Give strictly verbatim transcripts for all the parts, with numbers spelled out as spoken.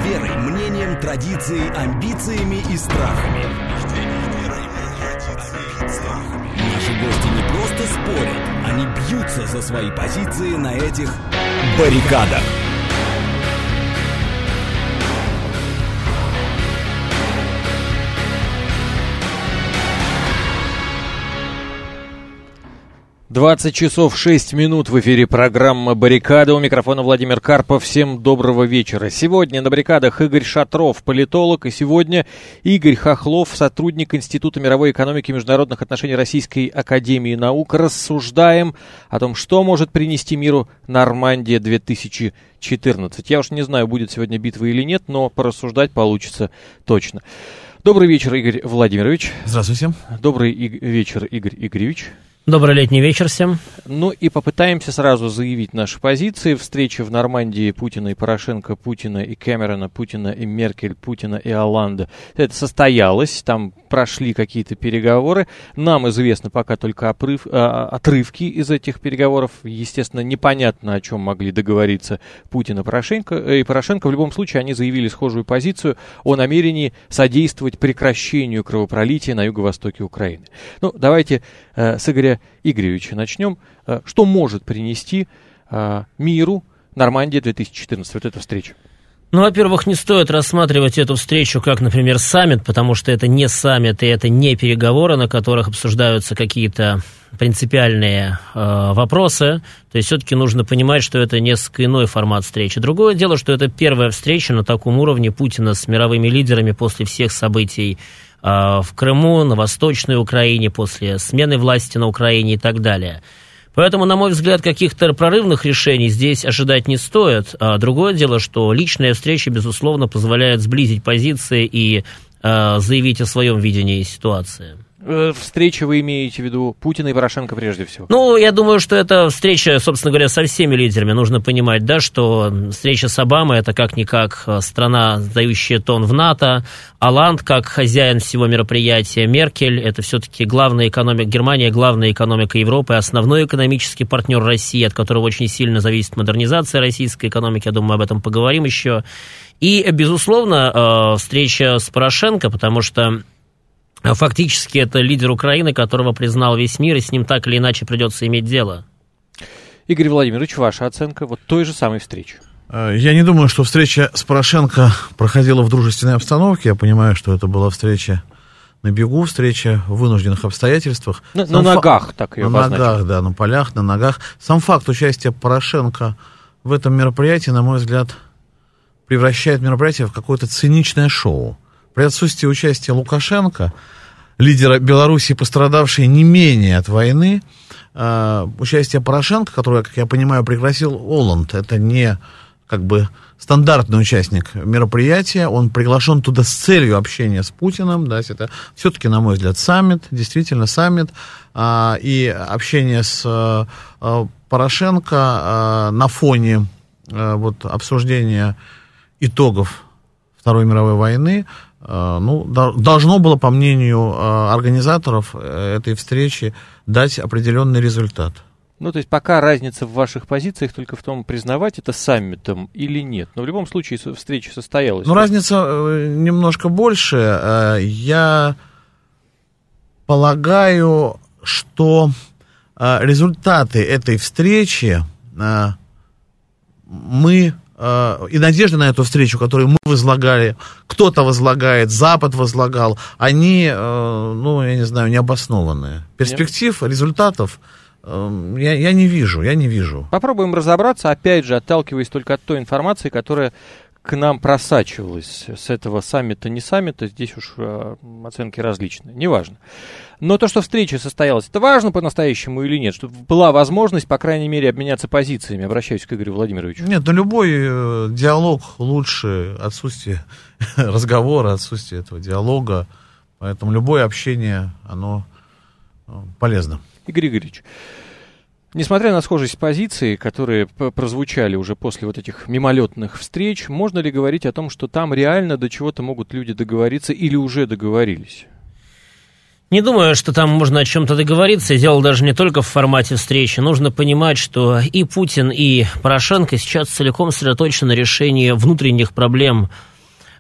верой, мнением, традицией, амбициями и страхами. Наши гости не просто спорят, они бьются за свои позиции на этих баррикадах. двадцать часов шесть минут в эфире программа «Баррикада». У микрофона Владимир Карпов. Всем доброго вечера. Сегодня на баррикадах Игорь Шатров, политолог, и сегодня Игорь Хохлов, сотрудник Института мировой экономики и международных отношений Российской академии наук. Рассуждаем о том, что может принести миру Нормандия две тысячи четырнадцать. Я уж не знаю, будет сегодня битва или нет, но порассуждать получится точно. Добрый вечер, Игорь Владимирович. Здравствуйте. Добрый и- вечер, Игорь Игоревич. Добрый летний вечер всем. Ну и попытаемся сразу заявить наши позиции. Встреча в Нормандии Путина и Порошенко, Путина и Кэмерона, Путина и Меркель, Путина и Олланда. Это состоялось, там прошли какие-то переговоры. Нам известно пока только опрыв, а, отрывки из этих переговоров. Естественно, непонятно, о чем могли договориться Путин и Порошенко. И Порошенко. В любом случае, они заявили схожую позицию о намерении содействовать прекращению кровопролития на юго-востоке Украины. Ну, давайте э, с Игоря Игоревича начнем. Что может принести э, миру Нормандия две тысячи четырнадцать, вот эта встреча? Ну, во-первых, не стоит рассматривать эту встречу как, например, саммит, потому что это не саммит и это не переговоры, на которых обсуждаются какие-то принципиальные э, вопросы. То есть все-таки нужно понимать, что это несколько иной формат встречи. Другое дело, что это первая встреча на таком уровне Путина с мировыми лидерами после всех событий э, в Крыму, на Восточной Украине, после смены власти на Украине и так далее. Поэтому, на мой взгляд, каких-то прорывных решений здесь ожидать не стоит. А другое дело, что личная встреча, безусловно, позволяет сблизить позиции и э, заявить о своем видении ситуации. Встреча вы имеете в виду Путина и Порошенко прежде всего? Ну, я думаю, что это встреча, собственно говоря, со всеми лидерами. Нужно понимать, да, что встреча с Обамой – это как-никак страна, задающая тон в НАТО. Олланд, как хозяин всего мероприятия. Меркель – это все-таки главная экономика Германии, главная экономика Европы, основной экономический партнер России, от которого очень сильно зависит модернизация российской экономики. Я думаю, мы об этом поговорим еще. И, безусловно, встреча с Порошенко, потому что фактически это лидер Украины, которого признал весь мир, и с ним так или иначе придется иметь дело. Игорь Владимирович, ваша оценка вот той же самой встречи? Я не думаю, что встреча с Порошенко проходила в дружественной обстановке. Я понимаю, что это была встреча на бегу, встреча в вынужденных обстоятельствах. На, на ногах, фа... так ее На обозначим. ногах, да, на полях, на ногах. Сам факт участия Порошенко в этом мероприятии, на мой взгляд, превращает мероприятие в какое-то циничное шоу. При отсутствии участия Лукашенко, лидера Беларуси, пострадавшей не менее от войны, э, участие Порошенко, которое, как я понимаю, пригласил Олланд, это не как бы стандартный участник мероприятия, он приглашен туда с целью общения с Путиным, да, это все-таки, на мой взгляд, саммит, действительно саммит, э, и общение с э, Порошенко э, на фоне э, вот, обсуждения итогов Второй мировой войны, ну, должно было, по мнению организаторов этой встречи, дать определенный результат. Ну, то есть пока разница в ваших позициях только в том, признавать это саммитом или нет. Но в любом случае встреча состоялась. Ну, разница немножко больше. Я полагаю, что результаты этой встречи мы... и надежды на эту встречу, которую мы возлагали, кто-то возлагает, Запад возлагал, они, ну, я не знаю, необоснованные. Перспектив, результатов я, я не вижу, я не вижу. Попробуем разобраться, опять же, отталкиваясь только от той информации, которая к нам просачивалась с этого саммита, не саммита, здесь уж оценки различные, неважно. Но то, что встреча состоялась, это важно по-настоящему или нет? Чтобы была возможность, по крайней мере, обменяться позициями. Обращаюсь к Игорю Владимировичу. Нет, ну любой э, диалог лучше отсутствие разговора, отсутствие этого диалога. Поэтому любое общение, оно э, полезно. Игорь Игоревич, несмотря на схожесть позиций, которые прозвучали уже после вот этих мимолетных встреч, можно ли говорить о том, что там реально до чего-то могут люди договориться или уже договорились? Не думаю, что там можно о чем-то договориться, и дело даже не только в формате встречи. Нужно понимать, что и Путин, и Порошенко сейчас целиком сосредоточены на решении внутренних проблем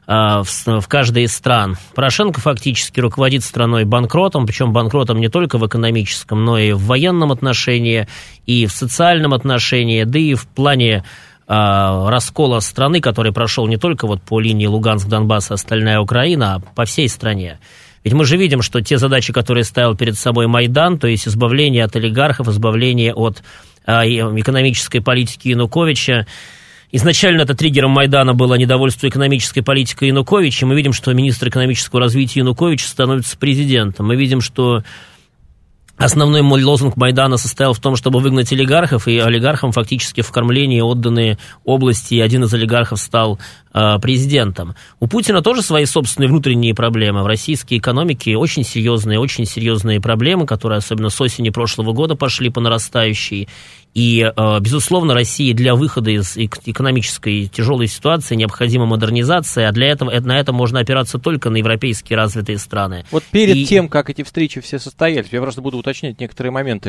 в, в каждой из стран. Порошенко фактически руководит страной банкротом, причем банкротом не только в экономическом, но и в военном отношении, и в социальном отношении, да и в плане э, раскола страны, который прошел не только вот по линии Луганск, Донбасс, остальная Украина, а по всей стране. Ведь мы же видим, что те задачи, которые ставил перед собой Майдан, то есть избавление от олигархов, избавление от э, экономической политики Януковича. Изначально это триггером Майдана было недовольство экономической политикой Януковича. Мы видим, что министр экономического развития Януковича становится президентом. Мы видим, что основной мой лозунг Майдана состоял в том, чтобы выгнать олигархов, и олигархам фактически в кормление отданы области, и один из олигархов стал э, президентом. У Путина тоже свои собственные внутренние проблемы. В российской экономике очень серьезные, очень серьезные проблемы, которые особенно с осени прошлого года пошли по нарастающей. И, безусловно, России для выхода из экономической тяжелой ситуации необходима модернизация, а для этого на это можно опираться только на европейские развитые страны. Вот перед и... тем, как эти встречи все состоялись, я просто буду уточнять некоторые моменты.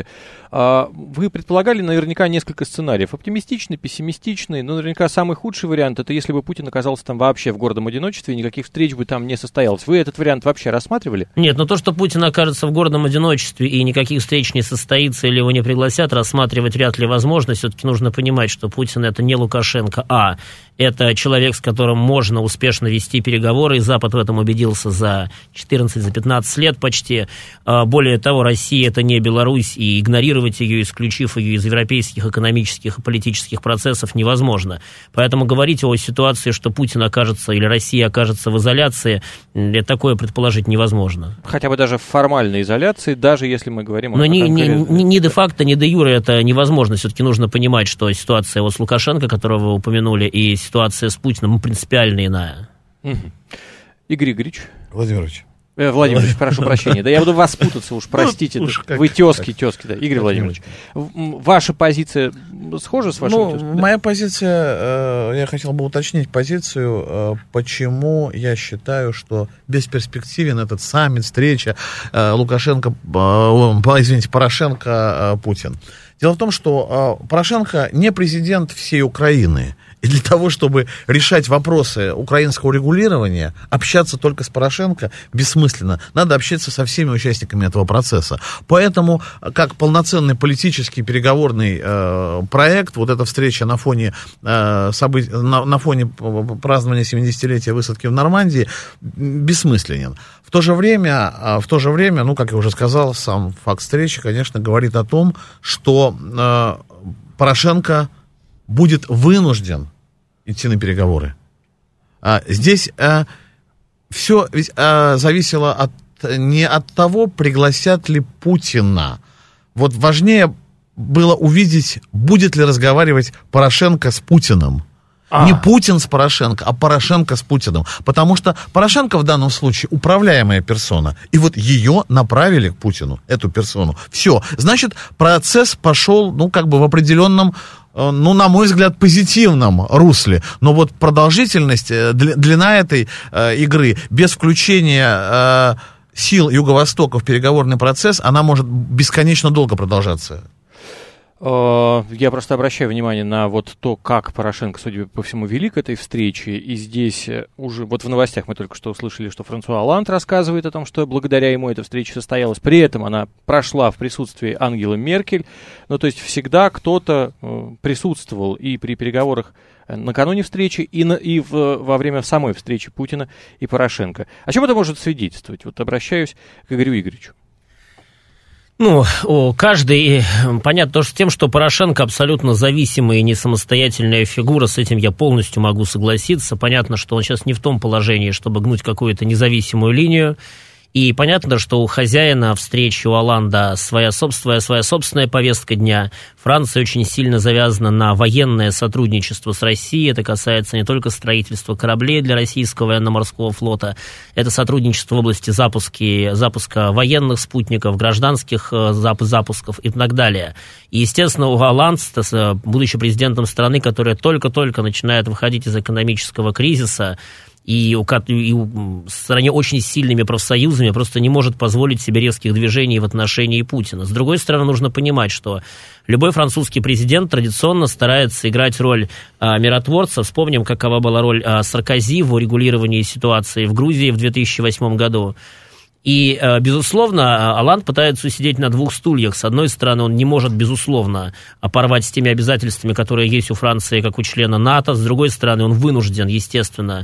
Вы предполагали наверняка несколько сценариев. Оптимистичный, пессимистичный, но наверняка самый худший вариант — это если бы Путин оказался там вообще в гордом одиночестве, и никаких встреч бы там не состоялось. Вы этот вариант вообще рассматривали? Нет, но то, что Путин окажется в гордом одиночестве и никаких встреч не состоится или его не пригласят, рассматривать вряд ли возможно. Все-таки нужно понимать, что Путин — это не Лукашенко, а это человек, с которым можно успешно вести переговоры, и Запад в этом убедился за четырнадцать-пятнадцать лет почти. Более того, Россия — это не Беларусь, и игнорировать ее, исключив ее из европейских экономических и политических процессов, невозможно. Поэтому говорить о ситуации, что Путин окажется или Россия окажется в изоляции, такое предположить невозможно. Хотя бы даже в формальной изоляции, даже если мы говорим о... Но ни, ни, ни, ни де-факто, ни де-юре это невозможно. Все-таки нужно понимать, что ситуация вот с Лукашенко, которого вы упомянули, и ситуация с Путиным принципиально иная. Угу. Игорь Игоревич. Владимирович. Э, Владимир Владимирович, прошу прощения. Да я буду вас путаться, уж простите. Уж как, вы тезки, как, тезки, да. Игорь Владимирович. Ваша позиция схожа с вашей? Ну, тезкой, моя да? позиция, я хотел бы уточнить позицию, почему я считаю, что бесперспективен этот саммит, встреча Лукашенко, извините, Порошенко, Путин. Дело в том, что Порошенко не президент всей Украины. И для того, чтобы решать вопросы украинского регулирования, общаться только с Порошенко бессмысленно. Надо общаться со всеми участниками этого процесса. Поэтому, как полноценный политический переговорный э, проект, вот эта встреча на фоне, э, событий, на, на фоне празднования семидесятилетия высадки в Нормандии бессмысленен. В то же время, в то же время, ну, как я уже сказал, сам факт встречи, конечно, говорит о том, что э, Порошенко будет вынужден идти на переговоры. А, здесь а, все ведь, а, зависело от, не от того, пригласят ли Путина. Вот важнее было увидеть, будет ли разговаривать Порошенко с Путиным. А. Не Путин с Порошенко, а Порошенко с Путиным. Потому что Порошенко в данном случае управляемая персона. И вот ее направили к Путину, эту персону. Все. Значит, процесс пошел, ну, как бы в определенном, ну, на мой взгляд, позитивном русле. Но вот продолжительность, длина этой э, игры без включения э, сил Юго-Востока в переговорный процесс, она может бесконечно долго продолжаться. Я просто обращаю внимание на вот то, как Порошенко, судя по всему, вели к этой встрече. И здесь уже, вот в новостях мы только что услышали, что Франсуа Олланд рассказывает о том, что благодаря ему эта встреча состоялась. При этом она прошла в присутствии Ангелы Меркель. Ну, то есть всегда кто-то присутствовал и при переговорах накануне встречи, и, на, и в, во время самой встречи Путина и Порошенко. О чем это может свидетельствовать? Вот обращаюсь к Игорю Игоревичу. Ну, каждый, понятно, то, что с тем, что Порошенко абсолютно зависимая и не самостоятельная фигура, с этим я полностью могу согласиться. Понятно, что он сейчас не в том положении, чтобы гнуть какую-то независимую линию. И понятно, что у хозяина встречи, у Олланда своя собственная, своя собственная повестка дня. Франция очень сильно завязана на военное сотрудничество с Россией. Это касается не только строительства кораблей для российского военно-морского флота. Это сотрудничество в области запуски, запуска военных спутников, гражданских запусков и так далее. И, естественно, у Олланда, будучи президентом страны, которая только-только начинает выходить из экономического кризиса, и, у, и у стране очень сильными профсоюзами просто не может позволить себе резких движений в отношении Путина. С другой стороны, нужно понимать, что любой французский президент традиционно старается играть роль а, миротворца. Вспомним, какова была роль а, Саркози в урегулировании ситуации в Грузии в две тысячи восьмом году. И, безусловно, Олланд пытается усидеть на двух стульях. С одной стороны, он не может, безусловно, порвать с теми обязательствами, которые есть у Франции, как у члена НАТО. С другой стороны, он вынужден, естественно,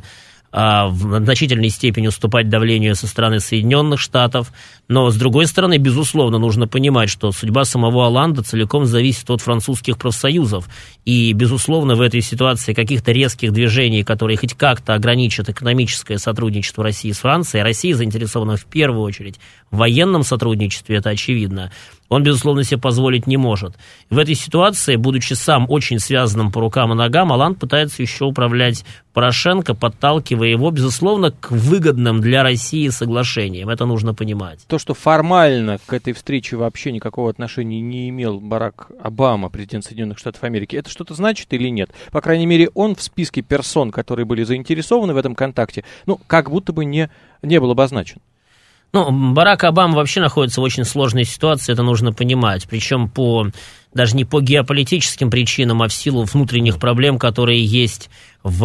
в значительной степени уступать давлению со стороны Соединенных Штатов. Но, с другой стороны, безусловно, нужно понимать, что судьба самого Олланда целиком зависит от французских профсоюзов. И, безусловно, в этой ситуации каких-то резких движений, которые хоть как-то ограничат экономическое сотрудничество России с Францией, Россия заинтересована в первую очередь в военном сотрудничестве, это очевидно, он, безусловно, себе позволить не может. В этой ситуации, будучи сам очень связанным по рукам и ногам, Олланд пытается еще управлять Порошенко, подталкивая его, безусловно, к выгодным для России соглашениям. Это нужно понимать. То, что формально к этой встрече вообще никакого отношения не имел Барак Обама, президент Соединенных Штатов Америки, это что-то значит или нет? По крайней мере, он в списке персон, которые были заинтересованы в этом контакте, ну, как будто бы не, не был обозначен. Ну, Барак Обама вообще находится в очень сложной ситуации, это нужно понимать. Причем по, даже не по геополитическим причинам, а в силу внутренних проблем, которые есть в,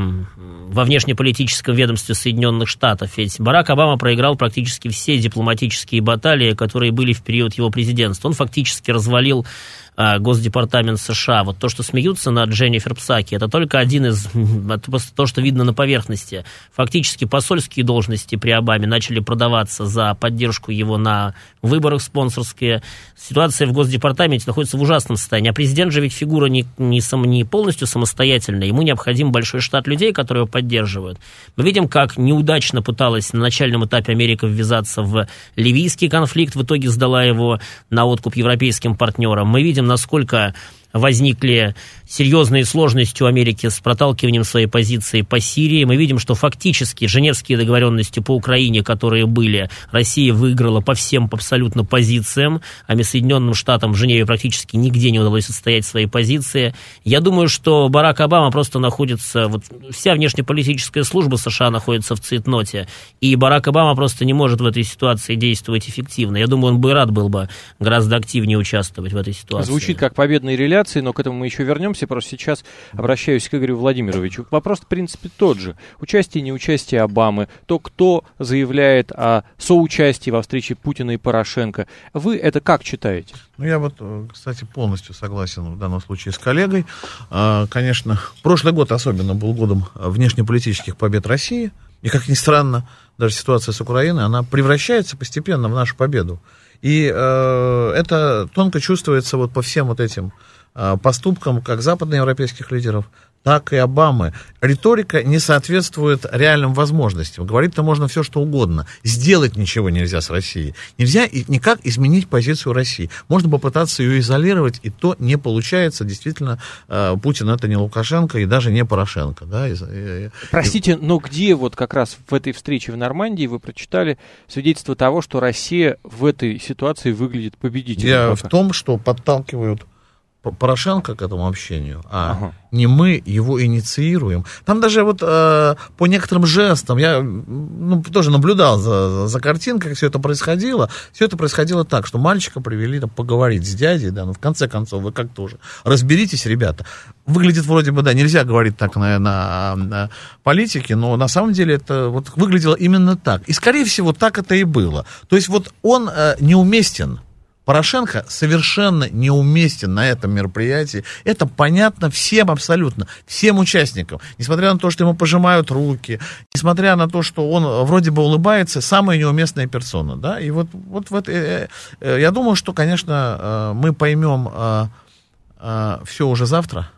во внешнеполитическом ведомстве Соединенных Штатов. Ведь Барак Обама проиграл практически все дипломатические баталии, которые были в период его президентства. Он фактически развалил а, Госдепартамент США. Вот то, что смеются над Дженнифер Псаки, это только один из... просто то, что видно на поверхности. Фактически посольские должности при Обаме начали продаваться за поддержку его на выборах спонсорские. Ситуация в Госдепартаменте находится в ужасном состоянии. А президент же ведь фигура не, не, сам, не полностью самостоятельная. Ему необходим большой штат людей, которые его поддерживают. Мы видим, как неудачно пыталась на начальном этапе Америка ввязаться в ливийский конфликт, в итоге сдала его на откуп европейским партнерам. Мы видим, насколько возникли серьезные сложности у Америки с проталкиванием своей позиции по Сирии. Мы видим, что фактически женевские договоренности по Украине, которые были, Россия выиграла по всем абсолютно позициям, а Соединенным Штатам в Женеве практически нигде не удалось отстоять свои позиции. Я думаю, что Барак Обама просто находится, вот вся внешнеполитическая служба США находится в цейтноте, и Барак Обама просто не может в этой ситуации действовать эффективно. Я думаю, он бы рад был бы гораздо активнее участвовать в этой ситуации. Звучит как победные реляции, но к этому мы еще вернемся. Просто сейчас обращаюсь к Игорю Владимировичу. Вопрос, в принципе, тот же. Участие, неучастие Обамы, то, кто заявляет о соучастии во встрече Путина и Порошенко. Вы это как читаете? Ну, я вот, кстати, полностью согласен в данном случае с коллегой. Конечно, прошлый год особенно был годом внешнеполитических побед России. И, как ни странно, даже ситуация с Украиной, она превращается постепенно в нашу победу. И э, это тонко чувствуется вот по всем вот этим э, поступкам как западноевропейских лидеров, так и Обамы. Риторика не соответствует реальным возможностям. Говорить-то можно все, что угодно. Сделать ничего нельзя с Россией. Нельзя никак изменить позицию России. Можно попытаться ее изолировать, и то не получается. Действительно, Путин это не Лукашенко и даже не Порошенко. Да? Простите, но где вот как раз в этой встрече в Нормандии вы прочитали свидетельство того, что Россия в этой ситуации выглядит победителем? Я пока? В том, что подталкивают Порошенко к этому общению, а ага. не мы его инициируем. Там даже вот э, по некоторым жестам, я ну, тоже наблюдал за, за картинкой, как все это происходило. Все это происходило так, что мальчика привели там, поговорить с дядей, да, ну в конце концов, вы как-то уже разберитесь, ребята. Выглядит вроде бы, да, нельзя говорить так на, на, на политике, но на самом деле это вот выглядело именно так. И, скорее всего, так это и было. То есть вот он э, неуместен. Порошенко совершенно неуместен на этом мероприятии. Это понятно всем абсолютно, всем участникам. Несмотря на то, что ему пожимают руки, несмотря на то, что он вроде бы улыбается, самая неуместная персона. Да? И вот, вот, вот э, э, я думаю, что, конечно, э, мы поймем э, э, все уже завтра,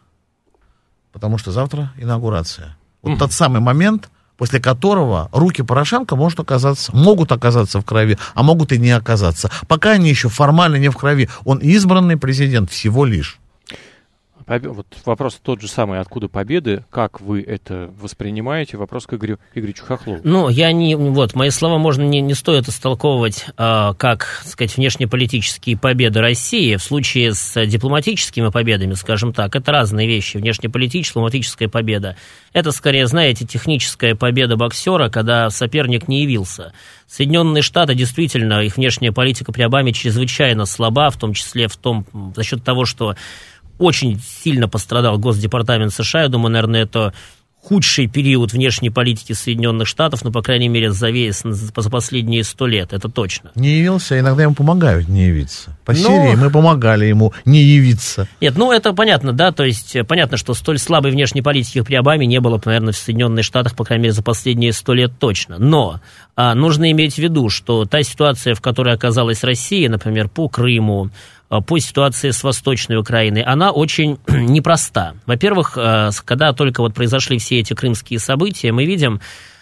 потому что завтра инаугурация. Вот mm-hmm. тот самый момент, после которого руки Порошенко может оказаться, могут оказаться в крови, а могут и не оказаться. Пока они еще формально не в крови. Он избранный президент всего лишь. Вот вопрос тот же самый, откуда победы, как вы это воспринимаете? Вопрос к Игорю Игоревичу Хохлову. Ну, я не... Вот, мои слова можно не, не стоит истолковывать э, как, так сказать, внешнеполитические победы России. В случае с дипломатическими победами, скажем так, это разные вещи. Внешнеполитическая, дипломатическая победа. Это, скорее, знаете, техническая победа боксера, когда соперник не явился. Соединенные Штаты, действительно, их внешняя политика при Обаме чрезвычайно слаба, в том числе в том, за счет того, что очень сильно пострадал Госдепартамент США. Я думаю, наверное, это худший период внешней политики Соединенных Штатов, ну, по крайней мере, за, весь, за последние сто лет, это точно. Не явился, иногда ему помогают не явиться. По Но... Сирии мы помогали ему не явиться. Нет, ну, это понятно, да, то есть понятно, что столь слабой внешней политики при Обаме не было, наверное, в Соединенных Штатах, по крайней мере, за последние сто лет точно. Но а, нужно иметь в виду, что та ситуация, в которой оказалась Россия, например, по Крыму, по ситуации с Восточной Украиной, она очень непроста. Во-первых, когда только вот произошли все эти крымские события, мы видим,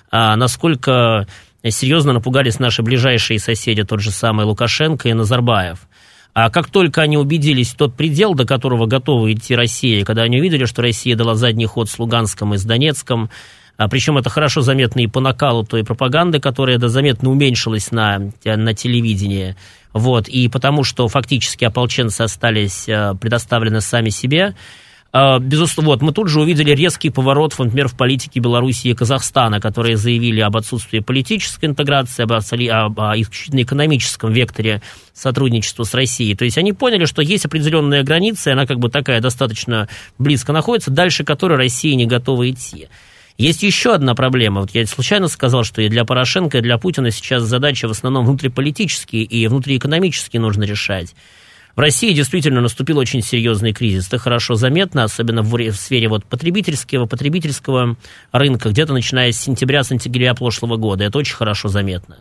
насколько серьезно напугались наши ближайшие соседи, тот же самый Лукашенко и Назарбаев. А как только они убедились в тот предел, до которого готова идти Россия, когда они увидели, что Россия дала задний ход с Луганском и с Донецком, а причем это хорошо заметно и по накалу той пропаганды, которая да, заметно уменьшилась на, на телевидении, вот, и потому что фактически ополченцы остались а, предоставлены сами себе. А, безусловно, вот, мы тут же увидели резкий поворот, например, в политике Белоруссии и Казахстана, которые заявили об отсутствии политической интеграции, об, об, об исключительно экономическом векторе сотрудничества с Россией. То есть они поняли, что есть определенная граница, и она как бы такая достаточно близко находится, дальше которой Россия не готова идти. Есть еще одна проблема. Вот я случайно сказал, что и для Порошенко, и для Путина сейчас задачи в основном внутриполитические и внутриэкономические нужно решать. В России действительно наступил очень серьезный кризис. Это хорошо заметно, особенно в, в сфере вот потребительского, потребительского рынка, где-то начиная с сентября, сентября прошлого года. Это очень хорошо заметно.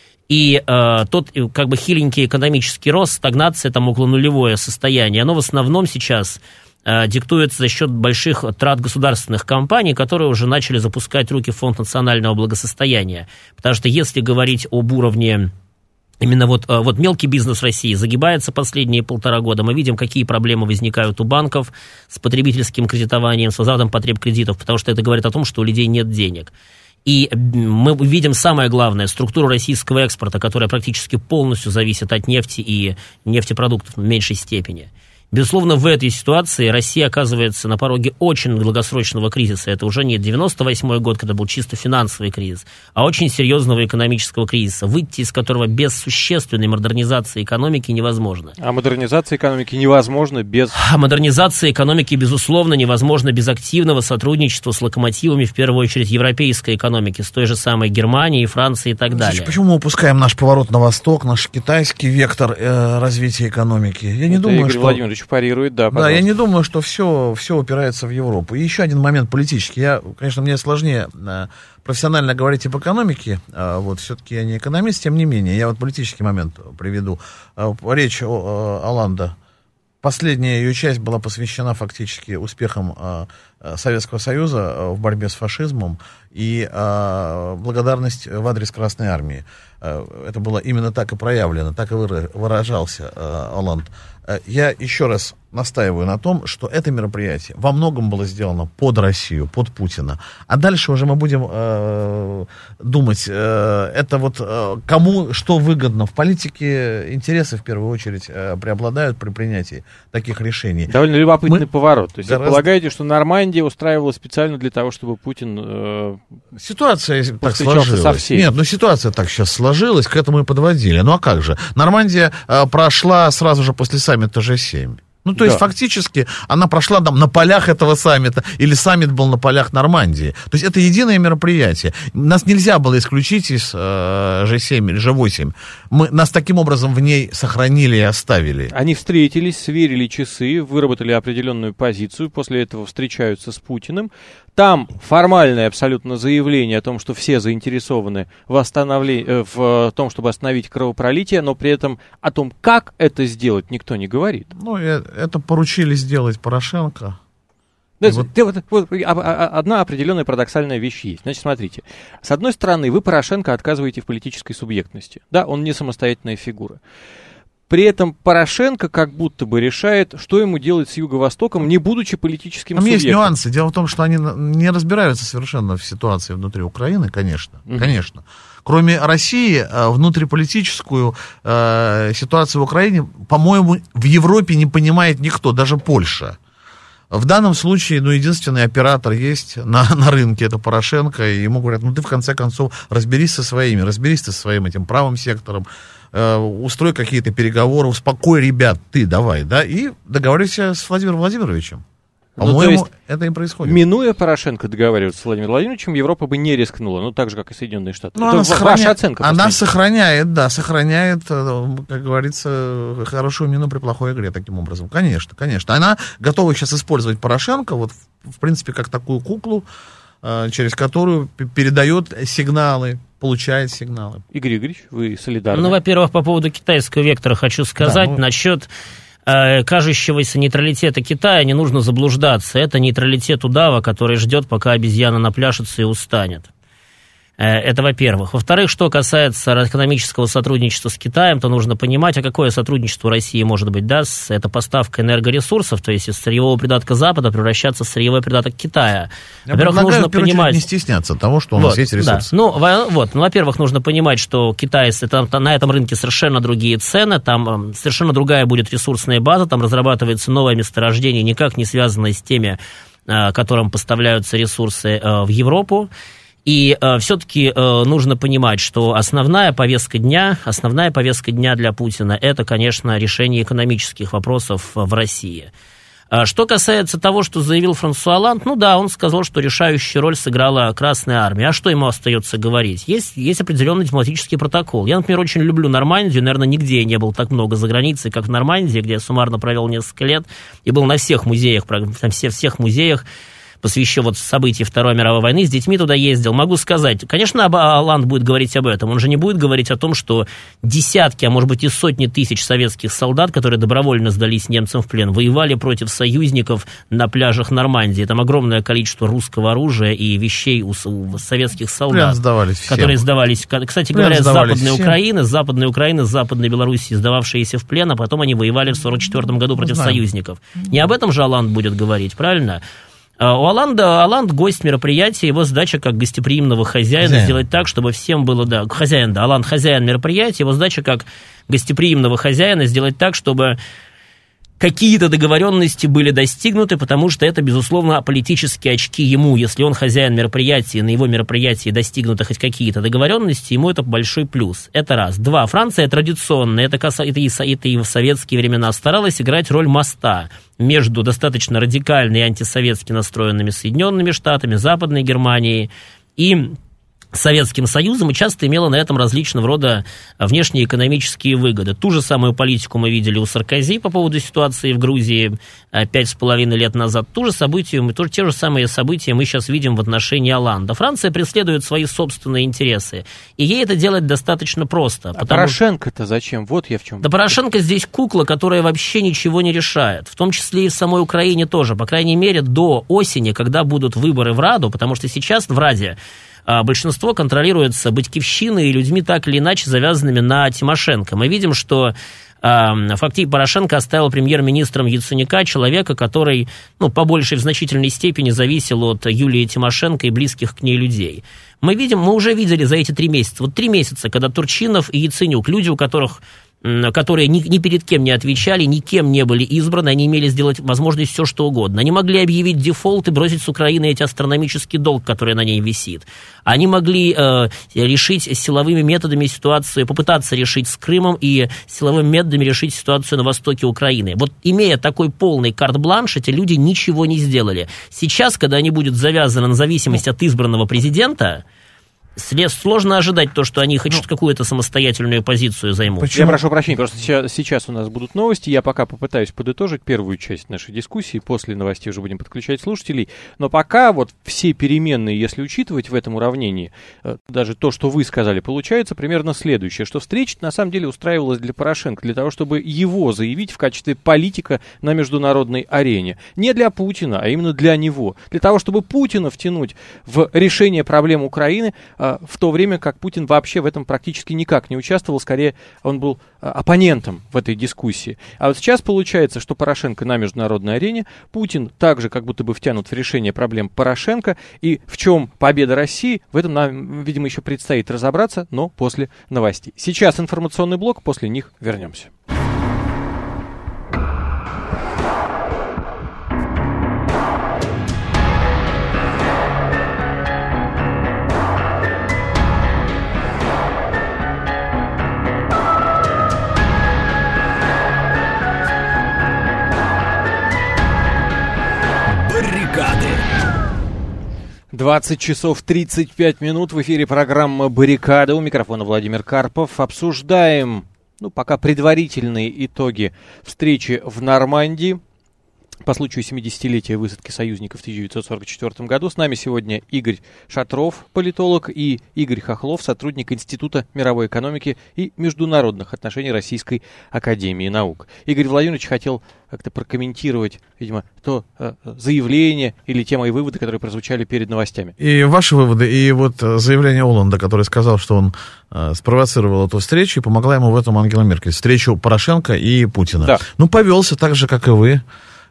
И э, тот как бы хиленький экономический рост, стагнация, там около нулевое состояние, оно в основном сейчас диктуется за счет больших трат государственных компаний, которые уже начали запускать руки в Фонд национального благосостояния. Потому что если говорить об уровне, именно вот, вот мелкий бизнес в России загибается последние полтора года, мы видим, какие проблемы возникают у банков с потребительским кредитованием, с возвратом потребкредитов, потому что это говорит о том, что у людей нет денег. И мы видим самое главное, структуру российского экспорта, которая практически полностью зависит от нефти и нефтепродуктов в меньшей степени. Безусловно, в этой ситуации Россия оказывается на пороге очень долгосрочного кризиса. Это уже не девяносто восьмой год, когда был чисто финансовый кризис, а очень серьезного экономического кризиса, выйти из которого без существенной модернизации экономики невозможно. А модернизация экономики невозможна без... А модернизация экономики, безусловно, невозможна без активного сотрудничества с локомотивами, в первую очередь, европейской экономики, с той же самой Германией, Францией и так далее. Почему мы упускаем наш поворот на восток, наш китайский вектор э, развития экономики? Я не Это думаю, Игорь что... Владимирович парирует, да, пожалуйста. Да, я не думаю, что все, все упирается в Европу. И еще один момент политический. Я, конечно, мне сложнее э, профессионально говорить об экономике. Э, вот, все-таки я не экономист, тем не менее. Я вот политический момент приведу. Э, речь о э, Оланда. Последняя ее часть была посвящена фактически успехам э, Советского Союза э, в борьбе с фашизмом и э, благодарность в адрес Красной Армии. Э, это было именно так и проявлено, так и выражался э, Оланд. Я еще раз настаиваю на том, что это мероприятие во многом было сделано под Россию, под Путина. А дальше уже мы будем э, думать, э, это вот э, кому что выгодно. В политике интересы, в первую очередь, э, преобладают при принятии таких решений. Довольно любопытный мы поворот. То есть гораздо... вы полагаете, что Нормандия устраивалась специально для того, чтобы Путин э, ситуация так сложилась. Со всеми. Нет, ну ситуация так сейчас сложилась, к этому и подводили. Ну а как же? Нормандия э, прошла сразу же после саммита джи семь. Ну, то да. есть, фактически, она прошла там на полях этого саммита, или саммит был на полях Нормандии. То есть, это единое мероприятие. Нас нельзя было исключить из э, джи семь или джи восемь. Мы, нас таким образом в ней сохранили и оставили. Они встретились, сверили часы, выработали определенную позицию, после этого встречаются с Путиным. Там формальное абсолютно заявление о том, что все заинтересованы в, остановлении, в том, чтобы остановить кровопролитие, но при этом о том, как это сделать, никто не говорит. Ну, это поручили сделать Порошенко. Да, вот... Вот, вот, одна определенная парадоксальная вещь есть. Значит, смотрите. С одной стороны, вы Порошенко отказываете в политической субъектности. Да, он не самостоятельная фигура. При этом Порошенко как будто бы решает, что ему делать с Юго-Востоком, не будучи политическим Там субъектом. есть нюансы. Дело в том, что они не разбираются совершенно в ситуации внутри Украины, конечно, mm-hmm. конечно. Кроме России, внутриполитическую э, ситуацию в Украине, по-моему, в Европе не понимает никто, даже Польша. В данном случае, ну, единственный оператор есть на, на рынке, это Порошенко, и ему говорят, ну, ты в конце концов разберись со своими, разберись ты со своим этим правым сектором, э, устрой какие-то переговоры, успокой ребят, ты давай, да, и договоришься с Владимиром Владимировичем. По-моему, ну, это и происходит. Минуя Порошенко договариваться с Владимиром Владимировичем, Европа бы не рискнула, ну, так же, как и Соединенные Штаты. Ну, это она сохраня... ваша оценка. Она сохраняет, да, сохраняет, как говорится, хорошую мину при плохой игре, таким образом. Конечно, конечно. Она готова сейчас использовать Порошенко, вот, в принципе, как такую куклу, через которую передает сигналы, получает сигналы. Игорь Игоревич, вы солидарны? Ну, во-первых, по поводу китайского вектора хочу сказать, да, ну... насчет... кажущегося нейтралитета Китая не нужно заблуждаться. Это нейтралитет удава, который ждет, пока обезьяна напляшется и устанет. Это во-первых. Во-вторых, что касается экономического сотрудничества с Китаем, то нужно понимать, а какое сотрудничество России может быть, да, с, это поставка энергоресурсов, то есть из сырьевого придатка Запада превращаться в сырьевой придаток Китая. Я во-первых, нужно понимать... не стесняться того, что у вот, нас есть ресурсы. Да. Ну, во, вот, ну, во-первых, нужно понимать, что Китай, это, на этом рынке совершенно другие цены, там совершенно другая будет ресурсная база, там разрабатывается новое месторождение, никак не связанное с теми, которым поставляются ресурсы в Европу. И э, все-таки э, нужно понимать, что основная повестка дня, основная повестка дня для Путина – это, конечно, решение экономических вопросов в России. А что касается того, что заявил Франсуа Олланд, ну да, он сказал, что решающую роль сыграла Красная Армия. А что ему остается говорить? Есть, есть определенный дипломатический протокол. Я, например, очень люблю Нормандию. Наверное, нигде я не был так много за границей, как в Нормандии, где я суммарно провел несколько лет и был на всех музеях, на всех, всех музеях, посвящен вот событий Второй мировой войны, с детьми туда ездил. Могу сказать, конечно, Олланд будет говорить об этом. Он же не будет говорить о том, что десятки, а может быть и сотни тысяч советских солдат, которые добровольно сдались немцам в плен, воевали против союзников на пляжах Нормандии. Там огромное количество русского оружия и вещей у, у советских солдат, сдавались которые сдавались, кстати говоря, с Западной Украины, с Западной Украины, с Западной Белоруссии, сдававшиеся в плен, а потом они воевали в сорок четвёртом году против ну, союзников. Не об этом же Олланд будет говорить, правильно? У Олланда, Олланд гость мероприятия, его задача как гостеприимного хозяина хозяин. сделать так, чтобы всем было, да, хозяин, да, Олланд хозяин мероприятия, его задача как гостеприимного хозяина сделать так, чтобы какие-то договоренности были достигнуты, потому что это, безусловно, политические очки ему. Если он хозяин мероприятия, на его мероприятии достигнуты хоть какие-то договоренности, ему это большой плюс. Это раз. Два. Франция традиционно, это, это, и, это и в советские времена, старалась играть роль моста между достаточно радикально и антисоветски настроенными Соединенными Штатами, Западной Германией и Советским Союзом, и часто имела на этом различного рода внешнеэкономические выгоды. Ту же самую политику мы видели у Саркози по поводу ситуации в Грузии пять с половиной лет назад. Ту же события, мы, те же самые события мы сейчас видим в отношении Олланда. Франция преследует свои собственные интересы, и ей это делать достаточно просто. А Порошенко-то зачем? Вот я в чем. Да Порошенко здесь кукла, которая вообще ничего не решает, в том числе и в самой Украине тоже. По крайней мере, до осени, когда будут выборы в Раду, потому что сейчас в Раде большинство контролируется батькивщиной и людьми так или иначе завязанными на Тимошенко. Мы видим, что фактически Порошенко оставил премьер-министром Яценюка, человека, который, ну, по большей, в значительной степени зависел от Юлии Тимошенко и близких к ней людей. Мы видим, мы уже видели за эти три месяца, вот три месяца, когда Турчинов и Яценюк, люди, у которых которые ни, ни перед кем не отвечали, никем не были избраны, они имели сделать возможность все, что угодно. Они могли объявить дефолт и бросить с Украины эти астрономический долг, который на ней висит. Они могли э, решить силовыми методами ситуацию, попытаться решить с Крымом и силовыми методами решить ситуацию на востоке Украины. Вот имея такой полный карт-бланш, эти люди ничего не сделали. Сейчас, когда они будут завязаны на зависимость от избранного президента, сложно ожидать то, что они хоть ну, какую-то самостоятельную позицию займут. Почему? Я прошу прощения, просто сейчас, сейчас у нас будут новости, я пока попытаюсь подытожить первую часть нашей дискуссии, после новостей уже будем подключать слушателей, но пока вот все переменные, если учитывать в этом уравнении, даже то, что вы сказали, получается примерно следующее, что встреча на самом деле устраивалась для Порошенко, для того, чтобы его заявить в качестве политика на международной арене. Не для Путина, а именно для него. Для того, чтобы Путина втянуть в решение проблем Украины, в то время как Путин вообще в этом практически никак не участвовал, скорее он был оппонентом в этой дискуссии. А вот сейчас получается, что Порошенко на международной арене, Путин также как будто бы втянут в решение проблем Порошенко, и в чем победа России, в этом нам, видимо, еще предстоит разобраться, но после новостей. Сейчас информационный блок, после них вернемся. двадцать часов тридцать пять минут, в эфире программа «Баррикада». У микрофона Владимир Карпов. Обсуждаем, ну, пока предварительные итоги встречи в Нормандии по случаю семидесятилетия высадки союзников в тысяча девятьсот сорок четвёртом году. С нами сегодня Игорь Шатров, политолог, и Игорь Хохлов, сотрудник Института мировой экономики и международных отношений Российской академии наук. Игорь Владимирович хотел как-то прокомментировать, видимо, то э, заявление или те мои выводы, которые прозвучали перед новостями. И ваши выводы, и вот заявление Оланда, который сказал, что он э, спровоцировал эту встречу, и помогла ему в этом Ангела Меркель, встречу Порошенко и Путина. Да. Ну, повелся так же, как и вы.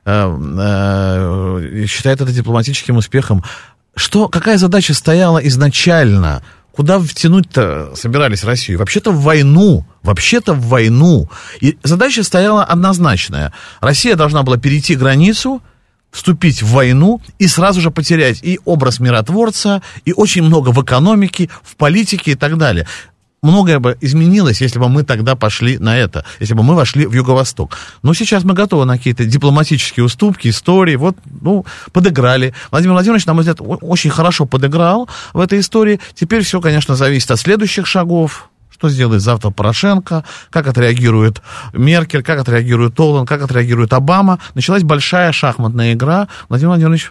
Считает это дипломатическим успехом. Что, какая задача стояла изначально? Куда втянуть-то собирались Россию? Вообще-то в войну. Вообще-то в войну. И задача стояла однозначная. Россия должна была перейти границу, вступить в войну и сразу же потерять и образ миротворца, и очень много в экономике, в политике и так далее. Многое бы изменилось, если бы мы тогда пошли на это, если бы мы вошли в Юго-Восток. Но сейчас мы готовы на какие-то дипломатические уступки, истории. Вот, ну, подыграли. Владимир Владимирович, на мой взгляд, очень хорошо подыграл в этой истории. Теперь все, конечно, зависит от следующих шагов. Что сделает завтра Порошенко, как отреагирует Меркель, как отреагирует Оланд, как отреагирует Обама. Началась большая шахматная игра. Владимир Владимирович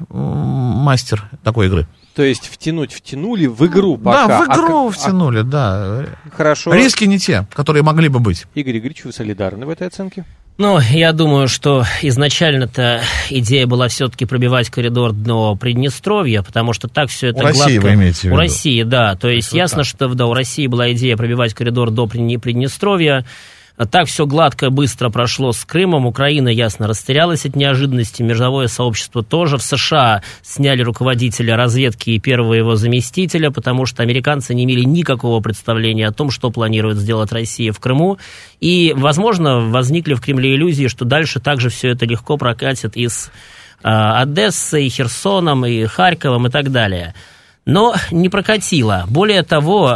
мастер такой игры. То есть втянуть втянули в игру пока. Да, в игру а, втянули, а... да. Хорошо. Риски не те, которые могли бы быть. Игорь Игоревич, вы солидарны в этой оценке? Ну, я думаю, что изначально-то идея была все-таки пробивать коридор до Приднестровья, потому что так все это у гладко... России вы имеете в виду? У России, да. То есть ясно, так. что да, у России была идея пробивать коридор до Приднестровья. Так все гладко, быстро прошло с Крымом. Украина, ясно, растерялась от неожиданности. Мировое сообщество тоже. В США сняли руководителя разведки и первого его заместителя, потому что американцы не имели никакого представления о том, что планирует сделать Россия в Крыму. И, возможно, возникли в Кремле иллюзии, что дальше также все это легко прокатит и с э, Одессой, и Херсоном, и Харьковом, и так далее. Но не прокатило. Более того,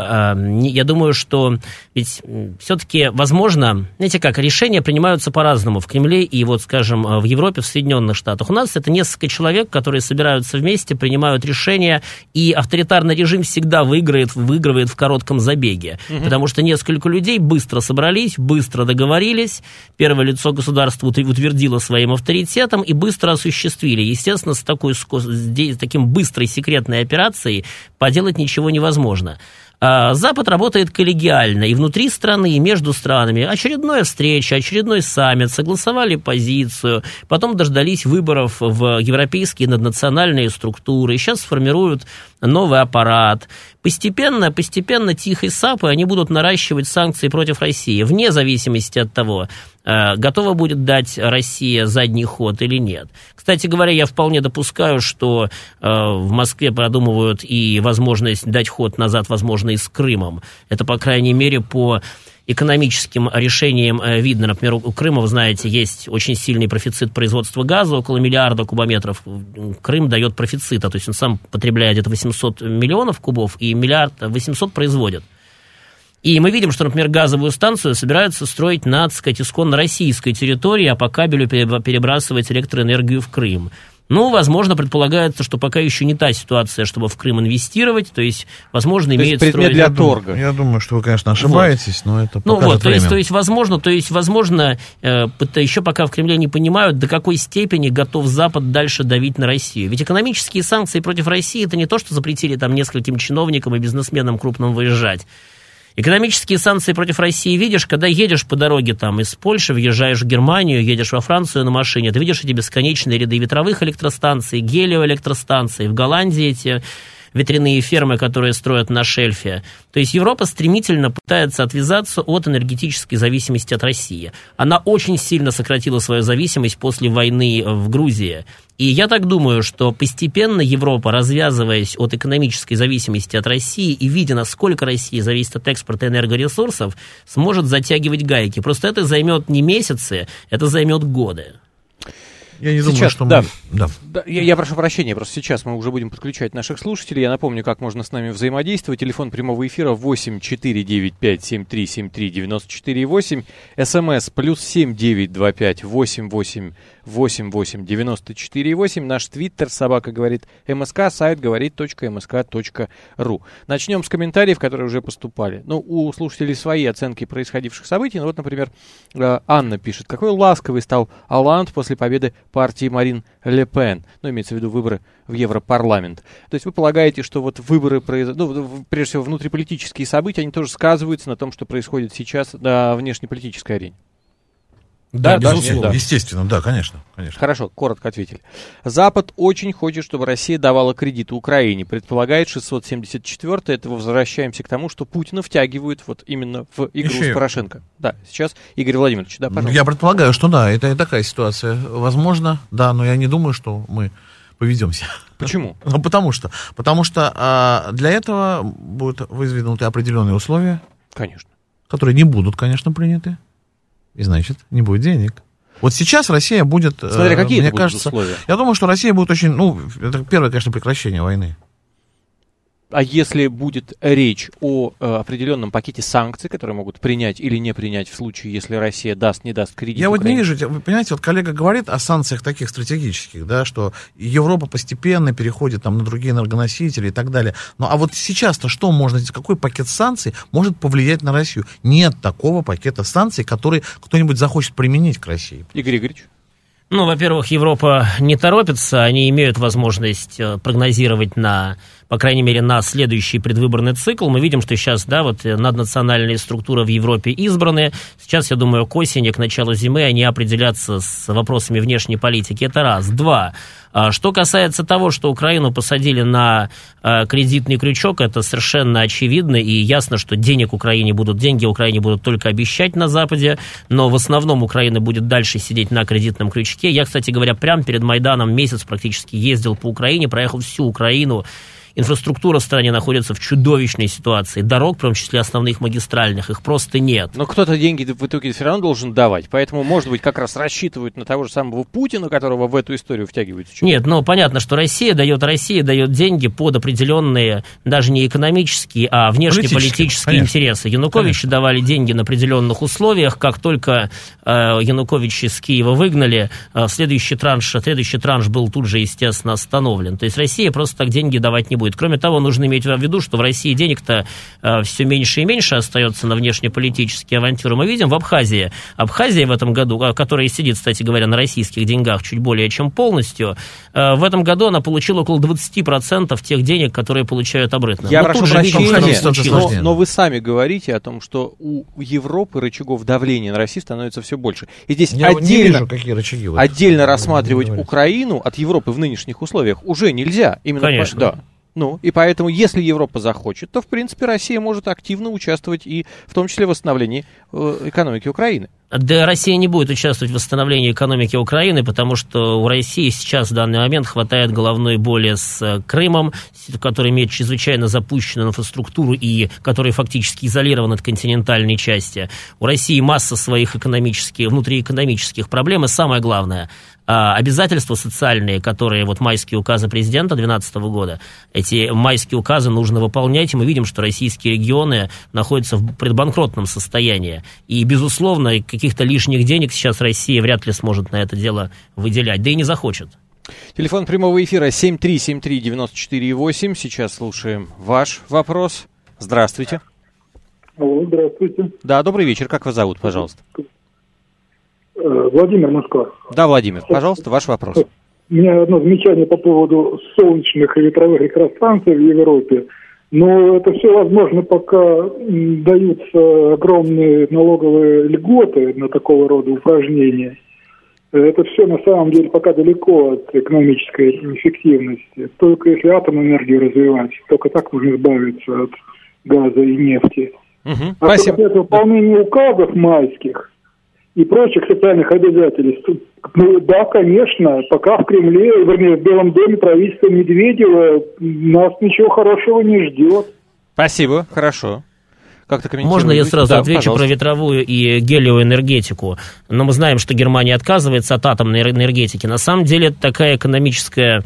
я думаю, что ведь все-таки, возможно, знаете как, решения принимаются по-разному в Кремле и вот, скажем, в Европе, в Соединенных Штатах. У нас это несколько человек, которые собираются вместе, принимают решения, и авторитарный режим всегда выиграет, выигрывает в коротком забеге. Угу. Потому что несколько людей быстро собрались, быстро договорились, первое лицо государства утвердило своим авторитетом и быстро осуществили. Естественно, с, такой, с таким быстрой секретной операцией поделать ничего невозможно. Запад работает коллегиально и внутри страны, и между странами. Очередная встреча, очередной саммит, согласовали позицию, потом дождались выборов в европейские наднациональные структуры, и сейчас сформируют новый аппарат. Постепенно, постепенно, тихой сапой они будут наращивать санкции против России, вне зависимости от того, готова будет дать Россия задний ход или нет. Кстати говоря, я вполне допускаю, что в Москве продумывают и возможность дать ход назад, возможно, и с Крымом. Это, по крайней мере, по экономическим решениям видно. Например, у Крыма, вы знаете, есть очень сильный профицит производства газа, около миллиарда кубометров. Крым дает профицита, то есть он сам потребляет где-то восемьсот миллионов кубов, и миллиард восемьсот производит. И мы видим, что, например, газовую станцию собираются строить на, так сказать, исконно российской территории, а по кабелю перебрасывать электроэнергию в Крым. Ну, возможно, предполагается, что пока еще не та ситуация, чтобы в Крым инвестировать, то есть, возможно, то имеет есть предмет строить... для торга. Я думаю, что вы, конечно, ошибаетесь, вот. Но это ну покажет вот, то время. есть, то есть, возможно, то есть, возможно, э, еще пока в Кремле не понимают, до какой степени готов Запад дальше давить на Россию. Ведь экономические санкции против России — это не то, что запретили там нескольким чиновникам и бизнесменам крупным выезжать. Экономические санкции против России видишь, когда едешь по дороге там из Польши, въезжаешь в Германию, едешь во Францию на машине, ты видишь эти бесконечные ряды ветровых электростанций, гелиоэлектростанций, в Голландии эти ветряные фермы, которые строят на шельфе. То есть Европа стремительно пытается отвязаться от энергетической зависимости от России. Она очень сильно сократила свою зависимость после войны в Грузии. И я так думаю, что постепенно Европа, развязываясь от экономической зависимости от России и видя, насколько Россия зависит от экспорта энергоресурсов, сможет затягивать гайки. Просто это займет не месяцы, это займет годы. Я не Сейчас, думаю, что да. мы... Да. Да, я, я прошу прощения, просто сейчас мы уже будем подключать наших слушателей. Я напомню, как можно с нами взаимодействовать. Телефон прямого эфира восемь четыре девять пять семь три семь три девять четыре восемь. СМС плюс семь девять два пять восемь восемь восемь восемь девяносто четыре восемь. Наш твиттер собака говорит МСК, сайт говорит точка мск точка ру. Начнем с комментариев, которые уже поступали. Ну, у слушателей свои оценки происходивших событий. Ну, вот, например, Анна пишет: какой ласковый стал Олланд после победы партии Марин Ле Пен. Ну, имеется в виду выборы в Европарламент. То есть вы полагаете, что вот выборы, ну, прежде всего, внутриполитические события, они тоже сказываются на том, что происходит сейчас на внешнеполитической арене? Да, да, безусловно. да. Естественно, да, конечно, конечно. Хорошо, коротко ответили. Запад очень хочет, чтобы Россия давала кредиты Украине. Предполагает шестьсот семьдесят четвёртый. Это возвращаемся к тому, что Путина втягивают вот именно в игру Еще... с Порошенко. Да, сейчас Игорь Владимирович, да, пожалуйста. Я предполагаю, что да, это и такая ситуация. Возможно, да, но я не думаю, что мы поведемся. Почему? Ну, потому что, потому что а, для этого будут выдвинуты определенные условия, Конечно. которые не будут, конечно, приняты. И, значит, не будет денег. Вот сейчас Россия будет... Смотря какие мне это будут кажется, условия. Я думаю, что Россия будет очень... Ну, это первое, конечно, прекращение войны. А если будет речь о э, определенном пакете санкций, которые могут принять или не принять в случае, если Россия даст, не даст кредит Я Украине? вот не вижу, вы понимаете, вот коллега говорит о санкциях таких стратегических, да, что Европа постепенно переходит там на другие энергоносители и так далее. Ну, а вот сейчас-то что можно сделать? Какой пакет санкций может повлиять на Россию? Нет такого пакета санкций, который кто-нибудь захочет применить к России. Игорь Игоревич? Ну, во-первых, Европа не торопится, они имеют возможность прогнозировать на, по крайней мере, на следующий предвыборный цикл. Мы видим, что сейчас, да, вот наднациональные структуры в Европе избраны. Сейчас, я думаю, к осени, к началу зимы они определятся с вопросами внешней политики. Это раз. Два. Что касается того, что Украину посадили на э, кредитный крючок, это совершенно очевидно, и ясно, что денег Украине будут, деньги Украине будут только обещать на Западе, но в основном Украина будет дальше сидеть на кредитном крючке. Я, кстати говоря, прямо перед Майданом месяц практически ездил по Украине, проехал всю Украину. Инфраструктура в стране находится в чудовищной ситуации. Дорог, в том числе основных магистральных, их просто нет. Но кто-то деньги в итоге все равно должен давать. Поэтому, может быть, как раз рассчитывают на того же самого Путина, которого в эту историю втягивают. Нет, ну понятно, что Россия дает, Россия дает деньги под определенные, даже не экономические, а внешнеполитические интересы. Януковичу конечно. давали деньги на определенных условиях. Как только э, Януковича из Киева выгнали, э, следующий транш, следующий транш был тут же, естественно, остановлен. То есть Россия просто так деньги давать не будет. Кроме того, нужно иметь в виду, что в России денег-то э, все меньше и меньше остается на внешнеполитические авантюры. Мы видим в Абхазии. Абхазия в этом году, которая сидит, кстати говоря, на российских деньгах чуть более чем полностью, э, в этом году она получила около двадцать процентов тех денег, которые получают обратно. Я но прошу прощения, но, но, но вы сами говорите о том, что у Европы рычагов давления на Россию становится все больше. И здесь Я отдельно, не вижу, какие рычаги. Вот, отдельно рассматривать Украину от Европы в нынешних условиях уже нельзя. Именно Конечно. По, да. Ну, и поэтому, если Европа захочет, то, в принципе, Россия может активно участвовать и в том числе в восстановлении э, экономики Украины. Да, Россия не будет участвовать в восстановлении экономики Украины, потому что у России сейчас в данный момент хватает головной боли с Крымом, который имеет чрезвычайно запущенную инфраструктуру и который фактически изолирован от континентальной части. У России масса своих экономических, внутриэкономических проблем, и самое главное – обязательства социальные, которые вот майские указы президента две тысячи двенадцатого года, эти майские указы нужно выполнять, и мы видим, что российские регионы находятся в предбанкротном состоянии. И, безусловно, каких-то лишних денег сейчас Россия вряд ли сможет на это дело выделять, да и не захочет. Телефон прямого эфира семь три семь три девять четыре восемь. Сейчас слушаем ваш вопрос. Здравствуйте. Алло, здравствуйте. Да, добрый вечер. Как вас зовут, пожалуйста? Владимир, Москва. Да, Владимир, пожалуйста, ваш вопрос. У меня одно замечание по поводу солнечных и ветровых электростанций в Европе. Но это все возможно, пока даются огромные налоговые льготы на такого рода упражнения. Это все на самом деле пока далеко от экономической эффективности. Только если атомную энергию развивать, только так можно избавиться от газа и нефти. Угу. А Спасибо. это выполнение указов майских и прочих социальных обязательств, ну да, конечно, пока в Кремле, вернее, в Белом доме правительство Медведева нас ничего хорошего не ждет. Спасибо, хорошо. Как-то комментируете? Можно я сразу да, отвечу пожалуйста. про ветровую и гелиоэнергетику? Но мы знаем, что Германия отказывается от атомной энергетики. На самом деле это такая экономическая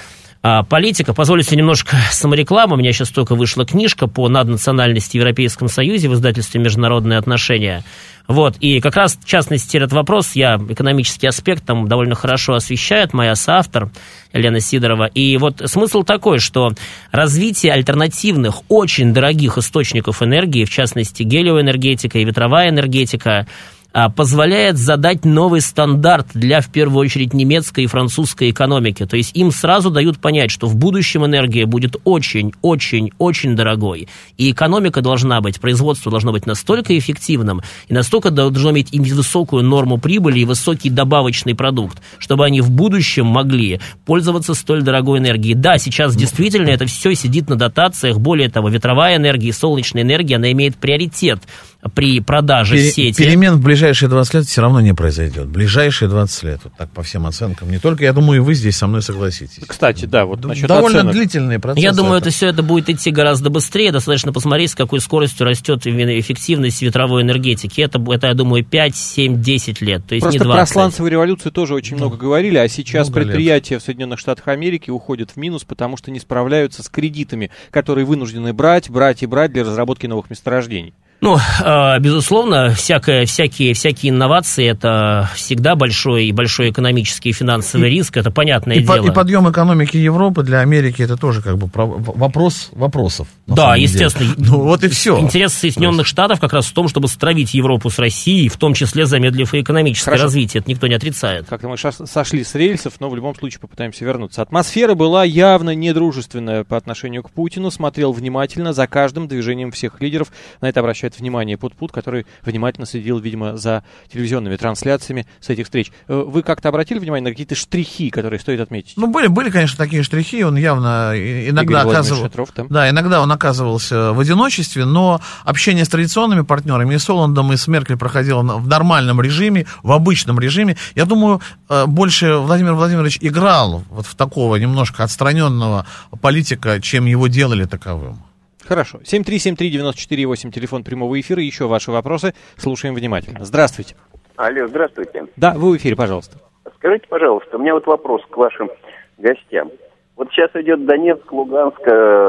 а, политика. Позвольте себе немножко саморекламы. У меня сейчас только вышла книжка по наднациональности в Европейском Союзе в издательстве «Международные отношения». Вот, и как раз, в частности, этот вопрос, я экономический аспект там довольно хорошо освещает, моя соавтор Елена Сидорова. И вот смысл такой, что развитие альтернативных, очень дорогих источников энергии, в частности, гелиоэнергетика и ветровая энергетика, позволяет задать новый стандарт для, в первую очередь, немецкой и французской экономики. То есть им сразу дают понять, что в будущем энергия будет очень-очень-очень дорогой. И экономика должна быть, производство должно быть настолько эффективным и настолько должно иметь и высокую норму прибыли и высокий добавочный продукт, чтобы они в будущем могли пользоваться столь дорогой энергией. Да, сейчас действительно это все сидит на дотациях. Более того, ветровая энергия и солнечная энергия, она имеет приоритет при продаже Пере, сети. Перемен в ближайшие двадцать лет все равно не произойдет. Ближайшие двадцать лет, вот так по всем оценкам. Не только, я думаю, и вы здесь со мной согласитесь. Кстати, да, вот насчет довольно оценок. длительный процесс. Я думаю, это это все это будет идти гораздо быстрее. Достаточно посмотреть, с какой скоростью растет эффективность ветровой энергетики. Это, это я думаю, пять, семь, десять лет. То есть Просто не двадцать. про сланцевую революцию тоже очень Ну, много говорили, а сейчас много предприятия в Соединенных Штатах Америки уходят в минус, потому что не справляются с кредитами, которые вынуждены брать, брать и брать для разработки новых месторождений. Ну, э, безусловно, всякое, всякие, всякие инновации – это всегда большой, большой экономический и финансовый риск, это понятное и, дело. по, и подъем экономики Европы для Америки это тоже как бы про- вопрос вопросов. Да, естественно. Ну вот и все. Интерес Соединенных Штатов как раз в том, чтобы стравить Европу с Россией, в том числе замедлив и экономическое Хорошо. развитие. Это никто не отрицает. Как-то мы шас- сошли с рельсов, но в любом случае попытаемся вернуться. Атмосфера была явно недружественная по отношению к Путину. Смотрел внимательно за каждым движением всех лидеров. На это обращает внимание Пут-Пут, который внимательно следил, видимо, за телевизионными трансляциями с этих встреч. Вы как-то обратили внимание на какие-то штрихи, которые стоит отметить? Ну, были, были, конечно, такие штрихи. Он явно иногда Игорь оказывал... Шатров, да? Да, иногда он оказывался в одиночестве, но общение с традиционными партнерами, и с Олландом, и с Меркель проходило в нормальном режиме, в обычном режиме. Я думаю, больше Владимир Владимирович играл вот в такого немножко отстраненного политика, чем его делали таковым. Хорошо. семь три семь три девять четыре восемь, телефон прямого эфира. Еще ваши вопросы. Слушаем внимательно. Здравствуйте. Алло, здравствуйте. Да, вы в эфире, пожалуйста. Скажите, пожалуйста, у меня вот вопрос к вашим гостям. Вот сейчас идет Донецк, Луганск,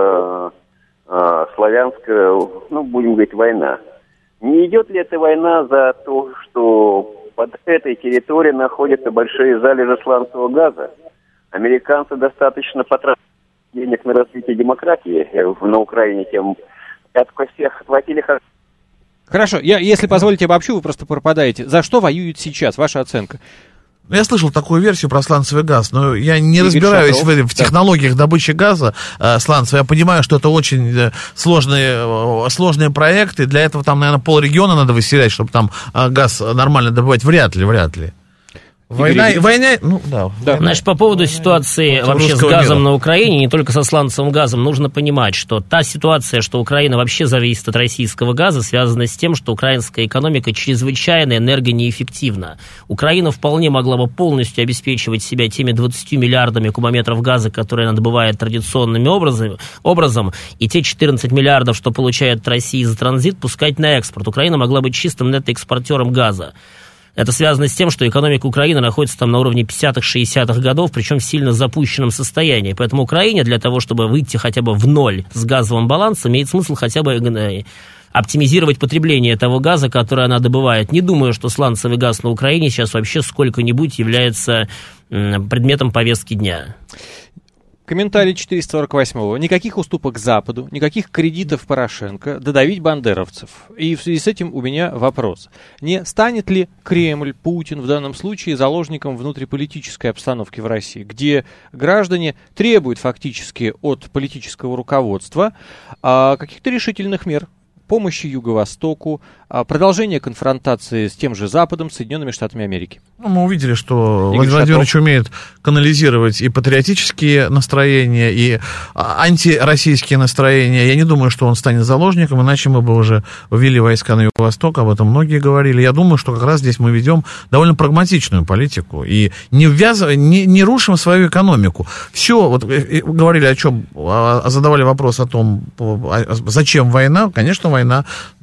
э, э, Славянск, э, ну, будем говорить, война. Не идет ли эта война за то, что под этой территорией находятся большие залежи сланцевого газа? Американцы достаточно потратили денег на развитие демократии на Украине, тем от всех хватили. Хорошо, я, если позволите, обобщу, вы просто пропадаете. За что воюют сейчас? Ваша оценка? Я слышал такую версию про сланцевый газ, но я не Игорь разбираюсь Шатров, в, в да. технологиях добычи газа э, сланцевого. Я понимаю, что это очень э, сложные, э, сложные проекты. Для этого там, наверное, полрегиона надо выселять, чтобы там э, газ нормально добывать. Вряд ли, вряд ли. Война, Игорь, война, ну да. Да. война. Значит, по поводу ситуации Против вообще с русского газом мира. на Украине, не только со сланцевым газом, нужно понимать, что та ситуация, что Украина вообще зависит от российского газа, связана с тем, что украинская экономика чрезвычайно энергонеэффективна. Украина вполне могла бы полностью обеспечивать себя теми двадцатью миллиардами кубометров газа, которые она добывает традиционным образом, образом, и те четырнадцать миллиардов, что получает от России за транзит, пускать на экспорт. Украина могла быть чистым нетоэкспортером газа. Это связано с тем, что экономика Украины находится там на уровне пятидесятых-шестидесятых годов, причем в сильно запущенном состоянии. Поэтому Украине для того, чтобы выйти хотя бы в ноль с газовым балансом, имеет смысл хотя бы оптимизировать потребление того газа, который она добывает. Не думаю, что сланцевый газ на Украине сейчас вообще сколько-нибудь является предметом повестки дня. Комментарий четыреста сорок восьмого. Никаких уступок Западу, никаких кредитов Порошенко, додавить бандеровцев. И в связи с этим у меня вопрос. Не станет ли Кремль, Путин в данном случае заложником внутриполитической обстановки в России, где граждане требуют фактически от политического руководства а, каких-то решительных мер? Помощи Юго-Востоку, продолжение конфронтации с тем же Западом, Соединенными Штатами Америки. Ну, мы увидели, что Игорь Владимир Владимирович умеет канализировать и патриотические настроения, и антироссийские настроения. Я не думаю, что он станет заложником, иначе мы бы уже ввели войска на Юго-Восток, об этом многие говорили. Я думаю, что как раз здесь мы ведем довольно прагматичную политику и не, ввязываем, не, не рушим свою экономику. Все, вот говорили о чем, задавали вопрос о том, зачем война. Конечно, война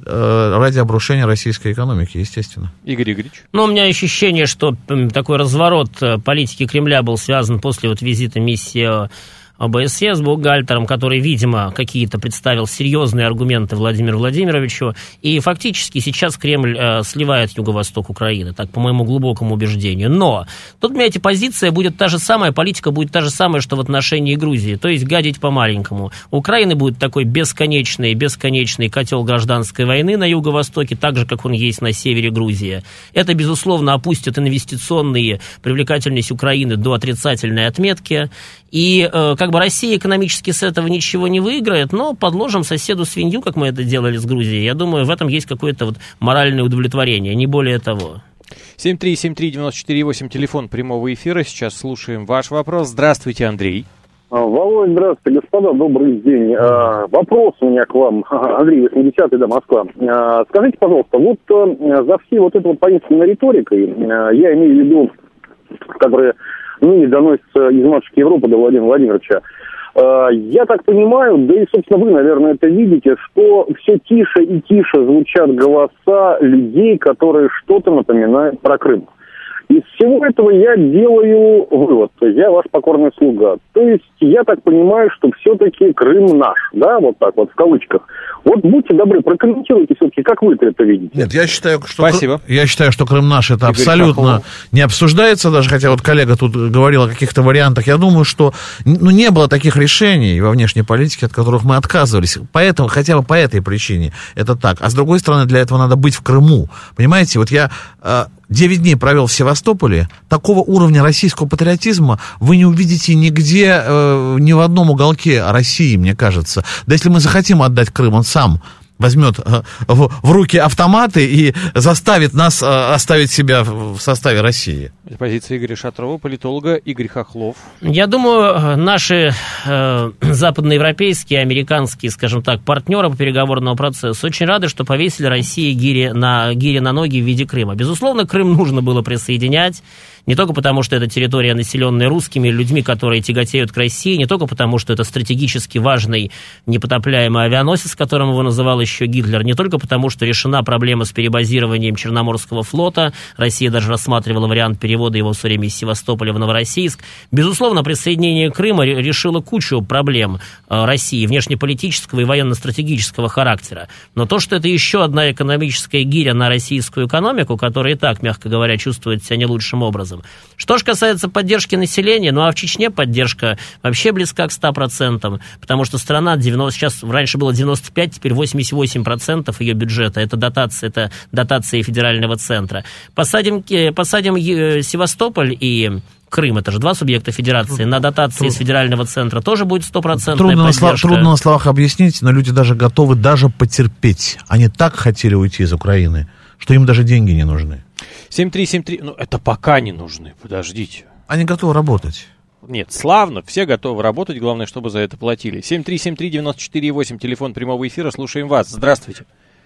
ради обрушения российской экономики, естественно. Игорь Игоревич? Ну, у меня ощущение, что такой разворот политики Кремля был связан после вот визита миссии ОБСЕ с бухгалтером, который, видимо, какие-то представил серьезные аргументы Владимиру Владимировичу, и фактически сейчас Кремль э, сливает юго-восток Украины, так, по моему глубокому убеждению. Но тут, понимаете, позиция будет та же самая, политика будет та же самая, что в отношении Грузии, то есть гадить по-маленькому. У Украины будет такой бесконечный, бесконечный котел гражданской войны на юго-востоке, так же, как он есть на севере Грузии. Это, безусловно, опустит инвестиционные привлекательность Украины до отрицательной отметки, и э, как бы Россия экономически с этого ничего не выиграет, но подложим соседу свинью, как мы это делали с Грузией. Я думаю, в этом есть какое-то вот моральное удовлетворение, не более того. семь три семь три девять четыре восемь, телефон прямого эфира. Сейчас слушаем ваш вопрос. Здравствуйте, Андрей. Володь, здравствуйте, господа, добрый день. А, вопрос у меня к вам, Андрей, восьмидесятый, да, Москва. А, скажите, пожалуйста, вот а, за всей вот этой вот таинственной риторикой, а, я имею в виду, которая ныне доносится из матушки Европы до Владимира Владимировича, а, я так понимаю, да и, собственно, вы, наверное, это видите, что все тише и тише звучат голоса людей, которые что-то напоминают про Крым. Из всего этого я делаю вывод, то есть я ваш покорный слуга. То есть я так понимаю, что все-таки Крым наш, да, вот так вот в кавычках. Вот будьте добры, прокомментируйте все-таки, как вы это видите. Нет, я считаю, что, Спасибо. Крым, я считаю, что Крым наш, это Игорь абсолютно Хохлов. Не обсуждается даже, хотя вот коллега тут говорил о каких-то вариантах. Я думаю, что ну, не было таких решений во внешней политике, от которых мы отказывались. Поэтому, хотя бы по этой причине это так. А с другой стороны, для этого надо быть в Крыму. Понимаете, вот я девять дней провел в Севастополе, такого уровня российского патриотизма вы не увидите нигде, э, ни в одном уголке России, мне кажется. Да если мы захотим отдать Крым, он сам возьмет э, в, в руки автоматы и заставит нас э, оставить себя в, в составе России. Это позиция Игоря Шатрова, политолога. Игорь Хохлов. Я думаю, наши э, западноевропейские, американские, скажем так, партнеры по переговорному процессу очень рады, что повесили России гири на, гири на ноги в виде Крыма. Безусловно, Крым нужно было присоединять, не только потому, что это территория, населенная русскими людьми, которые тяготеют к России, не только потому, что это стратегически важный непотопляемый авианосец, которым его называл еще Гитлер, не только потому, что решена проблема с перебазированием Черноморского флота, Россия даже рассматривала вариант перевода его все время из Севастополя в Новороссийск. Безусловно, присоединение Крыма решило кучу проблем России, внешнеполитического и военно-стратегического характера. Но то, что это еще одна экономическая гиря на российскую экономику, которая и так, мягко говоря, чувствует себя не лучшим образом. Что же касается поддержки населения, ну а в Чечне поддержка вообще близка к ста процентам, потому что страна девяносто, сейчас раньше было девяносто пять, теперь восемьдесят восемь процентов ее бюджета, это дотация, это дотации федерального центра. Посадим, посадим Севастополь и Крым, это же два субъекта федерации, на дотации из федерального центра тоже будет стопроцентная трудно поддержка. На слов, трудно на словах объяснить, но люди даже готовы даже потерпеть. Они так хотели уйти из Украины, что им даже деньги не нужны. семь три семь три, ну это пока не нужны, подождите. Они готовы работать. Нет, славно, все готовы работать, главное, чтобы за это платили. семь три семь три девять четыре восемь, телефон прямого эфира, слушаем вас. Здравствуйте.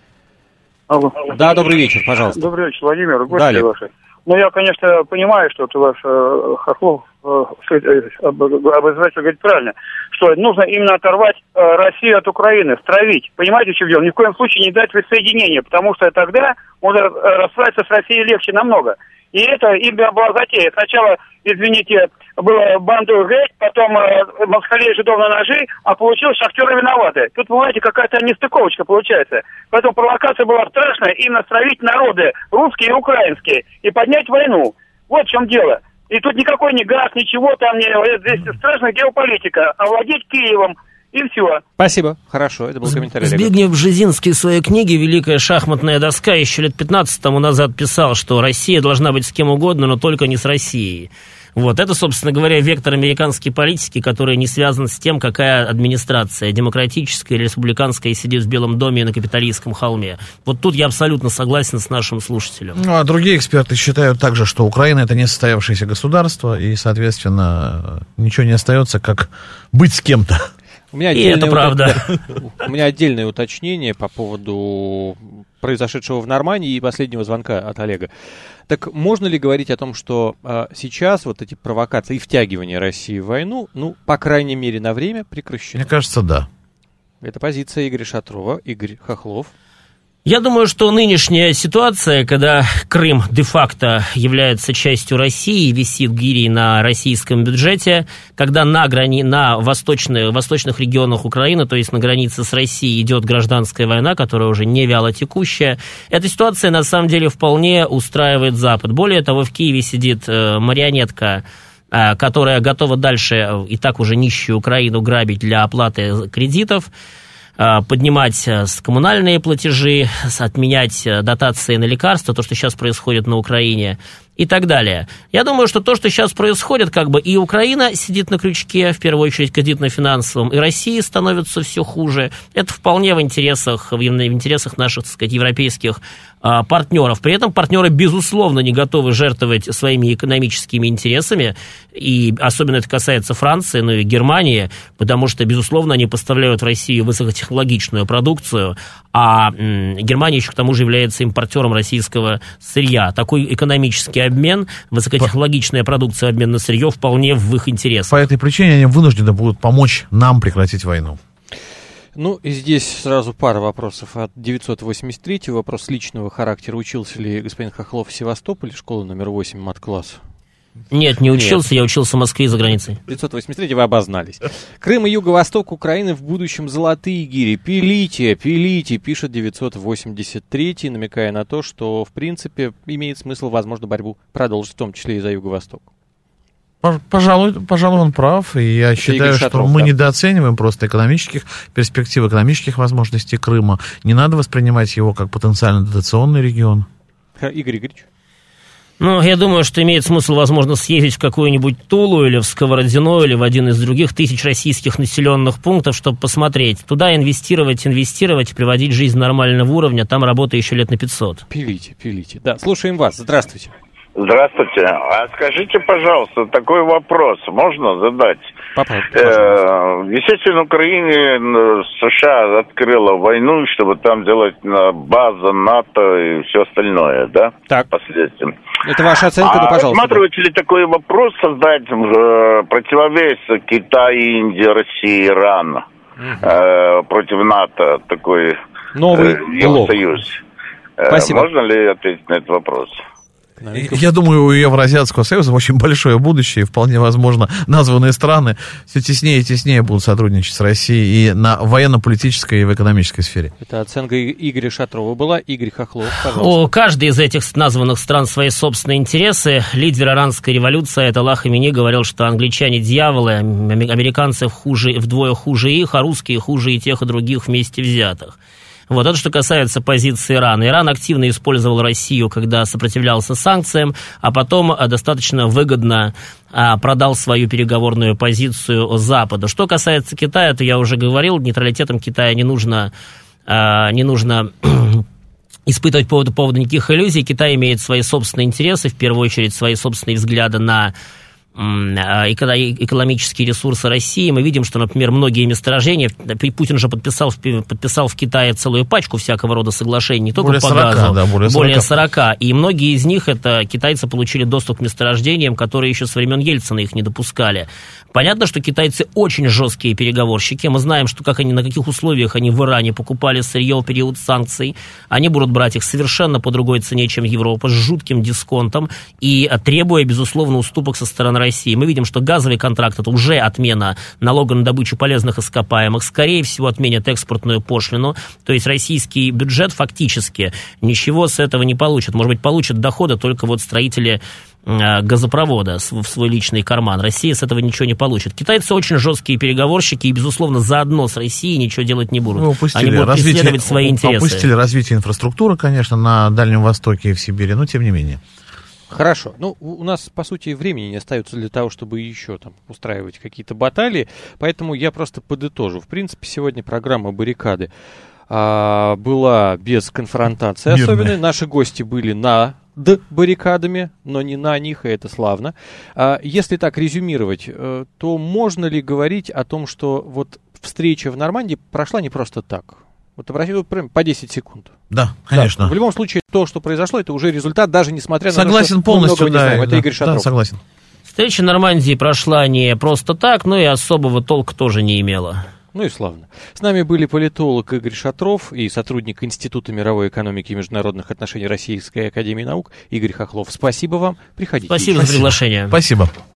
Алло. Да, добрый вечер, пожалуйста. Добрый вечер, Владимир, гости Далее. ваши. Ну, я, конечно, понимаю, что ты ваш э, Хохлов, э, обозреватель говорит правильно, что нужно именно оторвать э, Россию от Украины, стравить. Понимаете, в чем дело? Ни в коем случае не дать присоединения, потому что тогда можно э, расправиться с Россией легче намного. И это именно была затея. Сначала, извините, было банду геть, потом э, москалей жидов на ножи, а получилось шахтеры виноваты. Тут, понимаете, какая-то нестыковочка получается. Поэтому провокация была страшная, именно стравить народы, русские и украинские, и поднять войну. Вот в чем дело. И тут никакой не газ, ничего там не... Здесь страшная геополитика. Овладеть Киевом, и все. Спасибо, хорошо, это был комментарий. Збигнев Бжезинский в своей книге «Великая шахматная доска» еще лет пятнадцать тому назад писал, что Россия должна быть с кем угодно, но только не с Россией. Вот, это, собственно говоря, вектор американской политики, который не связан с тем, какая администрация, демократическая или республиканская, сидит в Белом доме на Капитолийском холме. Вот тут я абсолютно согласен с нашим слушателем. Ну, а другие эксперты считают также, что Украина — это несостоявшееся государство, и, соответственно, ничего не остается, как быть с кем-то. У меня и это правда. У меня отдельное уточнение по поводу произошедшего в Нормандии и последнего звонка от Олега. Так можно ли говорить о том, что а, сейчас вот эти провокации и втягивания России в войну, ну, по крайней мере, на время прекращены? Мне кажется, да. Это позиция Игоря Шатрова, Игорь Хохлов. Я думаю, что нынешняя ситуация, когда Крым де-факто является частью России, висит гирей на российском бюджете, когда на, грани... на восточных, восточных регионах Украины, то есть на границе с Россией, идет гражданская война, которая уже не вялотекущая, эта ситуация на самом деле вполне устраивает Запад. Более того, в Киеве сидит э, марионетка, э, которая готова дальше э, и так уже нищую Украину грабить для оплаты кредитов, поднимать коммунальные платежи, отменять дотации на лекарства, то, что сейчас происходит на Украине, и так далее. Я думаю, что то, что сейчас происходит, как бы и Украина сидит на крючке, в первую очередь кредитно-финансовом, и Россия становится все хуже. Это вполне в интересах, в интересах наших, так сказать, европейских а, партнеров. При этом партнеры, безусловно, не готовы жертвовать своими экономическими интересами, и особенно это касается Франции, ну и Германии, потому что, безусловно, они поставляют в Россию высокотехнологичную продукцию, а м, Германия еще к тому же является импортером российского сырья. Такой экономический обмен, высокотехнологичная продукция, обмен на сырье вполне в их интересах. По этой причине они вынуждены будут помочь нам прекратить войну. Ну, и здесь сразу пара вопросов от девятьсот восемьдесят третьего. Вопрос личного характера. Учился ли господин Хохлов в Севастополе, школа номер восемь, мат-класс? Нет, не учился, Нет. Я учился в Москве за границей. девятьсот восемьдесят третий вы обознались. Крым и юго-восток Украины в будущем золотые гири. Пилите, пилите, пишет девятьсот восемьдесят третий, намекая на то, что, в принципе, имеет смысл, возможно, борьбу продолжить, в том числе и за юго-восток. Пожалуй, пожалуй, он прав, и я Это считаю, что Шатров, мы да? недооцениваем просто экономических перспектив, экономических возможностей Крыма. Не надо воспринимать его как потенциально дотационный регион. Игорь Игоревич? Ну, я думаю, что имеет смысл, возможно, съездить в какую-нибудь Тулу или в Сковородино или в один из других тысяч российских населенных пунктов, чтобы посмотреть. Туда инвестировать, инвестировать, приводить жизнь нормального уровня, там работа еще лет на пятьсот. Пилите, пилите. Да, слушаем вас. Здравствуйте. Здравствуйте. А скажите, пожалуйста, такой вопрос можно задать? Попробуйте. Э, естественно, в Украине США открыла войну, чтобы там делать база НАТО и все остальное, да? Так. Последствием. Это ваша оценка, а да, пожалуйста. Рассматриваете ли такой вопрос создать э, противовес Китай, Индии, России, Иран угу. э, против НАТО, такой новый э, Евросоюз? Э, можно ли ответить на этот вопрос? Я думаю, у Евразиатского союза очень большое будущее, и вполне возможно названные страны все теснее и теснее будут сотрудничать с Россией и на военно-политической и в экономической сфере. Это оценка Игоря Шатрова была. Игорь Хохлов, пожалуйста. У каждой из этих названных стран свои собственные интересы. Лидер иранской революции Аятолла Хаминеи говорил, что англичане дьяволы, американцы хуже, вдвое хуже их, а русские хуже и тех, и других вместе взятых. Вот это что касается позиции Ирана. Иран активно использовал Россию, когда сопротивлялся санкциям, а потом достаточно выгодно продал свою переговорную позицию Западу. Что касается Китая, то я уже говорил, нейтралитетом Китая не нужно, не нужно испытывать по поводу, по поводу никаких иллюзий. Китай имеет свои собственные интересы, в первую очередь свои собственные взгляды на экономические ресурсы России. Мы видим, что, например, многие месторождения, Путин же подписал, подписал в Китае целую пачку всякого рода соглашений, не только более по сорока, газу, да, более сорока. более сорока. И многие из них, это китайцы получили доступ к месторождениям, которые еще со времен Ельцина их не допускали. Понятно, что китайцы очень жесткие переговорщики. Мы знаем, что как они, на каких условиях они в Иране покупали сырье в период санкций. Они будут брать их совершенно по другой цене, чем Европа, с жутким дисконтом и требуя, безусловно, уступок со стороны России. Мы видим, что газовый контракт – это уже отмена налога на добычу полезных ископаемых. Скорее всего, отменят экспортную пошлину. То есть российский бюджет фактически ничего с этого не получит. Может быть, получат доходы только вот строители газопровода в свой личный карман. Россия с этого ничего не получит. Китайцы очень жесткие переговорщики и, безусловно, заодно с Россией ничего делать не будут. Они будут развитие, преследовать свои интересы. Опустили развитие инфраструктуры, конечно, на Дальнем Востоке и в Сибири, но тем не менее. Хорошо. Ну, у нас, по сути, времени не остается для того, чтобы еще там устраивать какие-то баталии, поэтому я просто подытожу. В принципе, сегодня программа «Баррикады» а, была без конфронтации Мирная. особенной. Наши гости были над баррикадами, но не на них, и это славно. А, если так резюмировать, то можно ли говорить о том, что вот встреча в Нормандии прошла не просто так? Вот обратите прям по десять секунд. Да, конечно. Да, в любом случае, то, что произошло, это уже результат, даже несмотря согласен на то, что мы полностью, много не да, знаем. Это да, Игорь Шатров. Да, согласен. Встреча Нормандии прошла не просто так, но и особого толка тоже не имела. Ну и славно. С нами были политолог Игорь Шатров и сотрудник Института мировой экономики и международных отношений Российской академии наук Игорь Хохлов. Спасибо вам. Приходите. Спасибо еще. за приглашение. Спасибо.